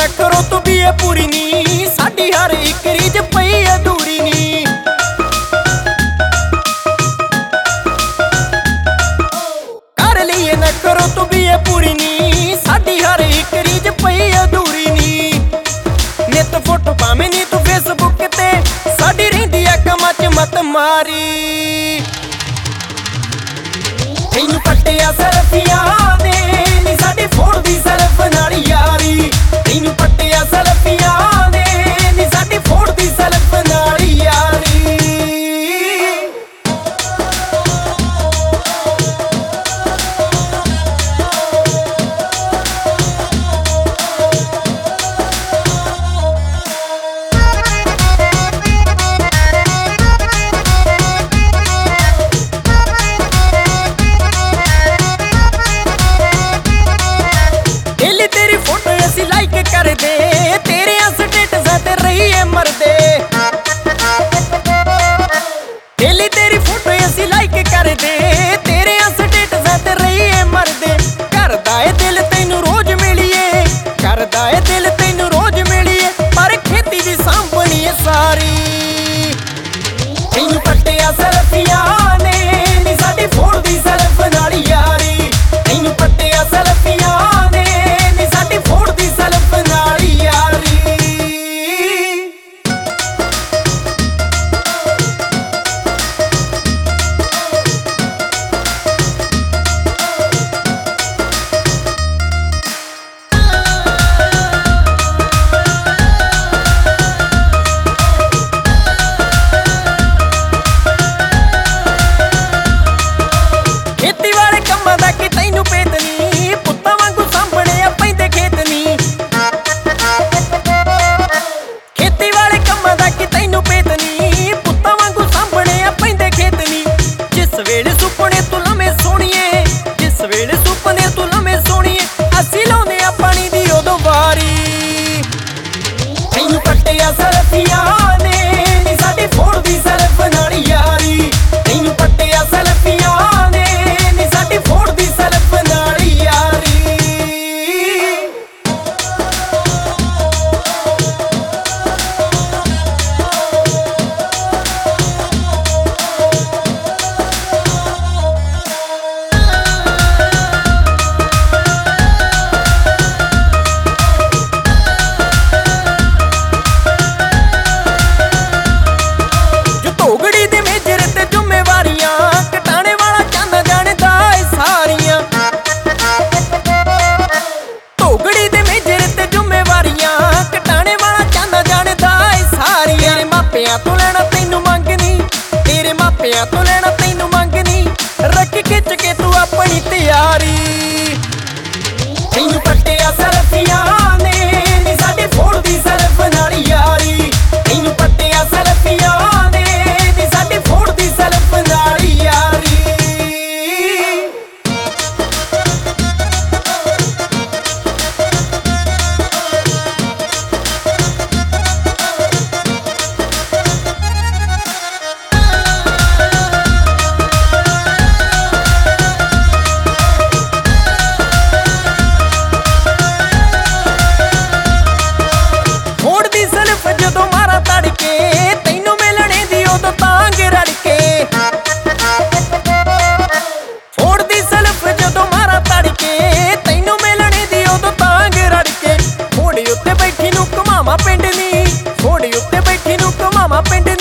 नखरों तो भी ये पूरी नी, साडी हर एक रीज पई अधूरी नी। कर लिए नखरों तो भी ये पूरी नी, साडी हर एक रीज पई अधूरी नी। नित फोटो पावे नी तू फेसबुक ते, साडी रहिंदी आ कमां च मत मारी। तैनू पट्टिया सेल्फियां ने नी साडी फोन दी सेल्फ नाल यारी। तैनू पट्टिया सेल्फियां ने नी साडी फोन दी सेल्फ नाल यारी। करदे तेरे स्टेटसां ते रहीए मरदे, डेली तेरी फोटो असीं लाइक करदे, तेरे स्टेटसां ते रहीए मरदे। करदा ए दिल तैनू रोज मिलीए, करदा ए दिल तैनू रोज मिलीए, पर खेती दी सांभनी ए सारी। तैनू पट्टिया सेल्फियां ने नी साडी फोन दी सेल्फ नाल यारी। तैनू पट्टिया सेल्फियां ने नी साडी फोन दी सेल्फ नाल यारी। खेती वाले कम्मां दा कि तैनू पेत नी, पुत्तां वांगू सामणे आ पैंदे खेत नी। खेती वाले कम्मां दा कि तैनू पेत नी, पुत्तां वांगू सामणे आ पैंदे खेत नी। जिस वेले सुपने तू लमे सोहणीए, जिस वेले सुपने तू लमे सोहणीए, असीं लाउंदे आ पानी दी उदों वारी। तैनू पट्टिया सेल्फियां ने नी साडी फोन दी सेल्फ नाल यारी। तैनू पट्टिया सेल्फियां ने नी साडी फोन दी सेल्फ नाल यारी। जो धोगड़ी दे मेजर ते जुम्मेवारियां, कटाने वाला चंद जाणदा ए सारियां। धोगड़ी दे मेजर ते जुम्मेवारियां, कटाने वाला चंद जाणदा ए सारियां। तेरे मापियां तो लेना तैनू मंगनी, तेरे मापियां तो लेना तैनू मंगनी, रख खिच के तू अपनी तैयारी। तैनू पट्टिया सेल्फियां ने नी साडी फोन दी सेल्फ नाल यारी। तैनू पट्टिया सेल्फियां ने नी साडी फोन दी सेल्फ नाल यारी। फोन दी सेल्फ जदों मारा तड़के, तैनू मिलणे दी उदों तांग रड़के। फोन दी सेल्फ जदों मारा तड़के, तैनू मिलणे दी उदों तांग रड़के। फोड़ी उत्ते बैठी नू घुमावां पिंड नी, फोड़ी उत्ते बैठी नू घुमावां पिंड